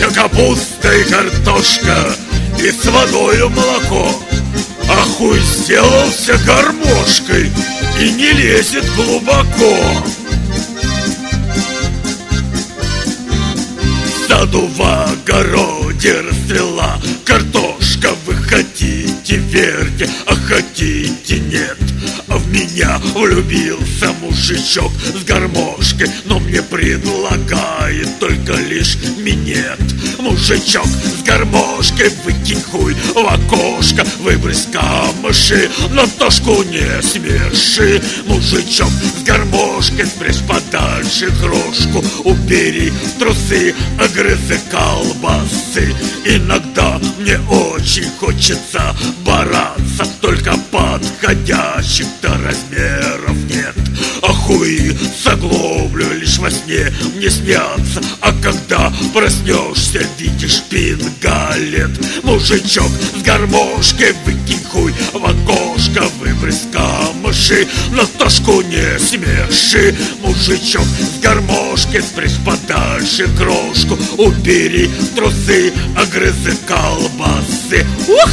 капуста и картошка, и с водою молоко. А хуй сделался гармошкой и не лезет глубоко. В саду в огороде расцвела картошка. Вы хотите, верьте, а хотите, нет. А в меня влюбился мужичок с гармошкой, но мне предлагает только лишь минет. Мужичок с гармошкой, выкинь хуй в окошко, выбрось камыши, но тошку не смеши. Мужичок с гармошкой, спрячь подальше крошку, убери трусы, огрызы колбасы. Иногда мне очень хочется бороться, только подходящих-то размеров нет. А хуи заглублю лишь во сне мне снятся, а когда проснешься, видишь пингалет. Мужичок с гармошкой, выкинь хуй в окошко, выбрось камыши, но тошку не смеши. Мужичок с гармошкой, спрячь подальше крошку, убери трусы, огрызы колбасы. Ух!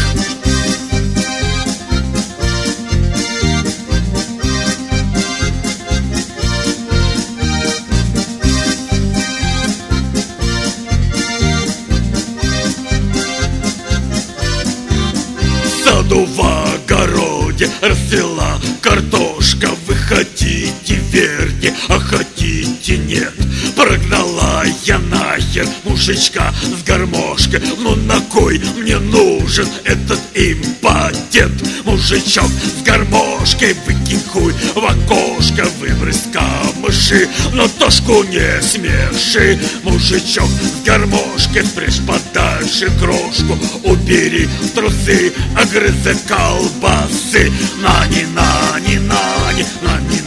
В огороде расцвела картошка. Вы хотите, верьте, а хотите, нет. Прогнала я нахер мужичка с гармошкой. Ну на кой мне нужен этот импотент? Мужичок с гармошкой, выкинь хуй в окошко, выбрось камыши, но тошку не смеши. Мужичок с гармошкой, спрячь подальше крошку, убери трусы, огрызы колбасы. Нани, нани, нани, нани,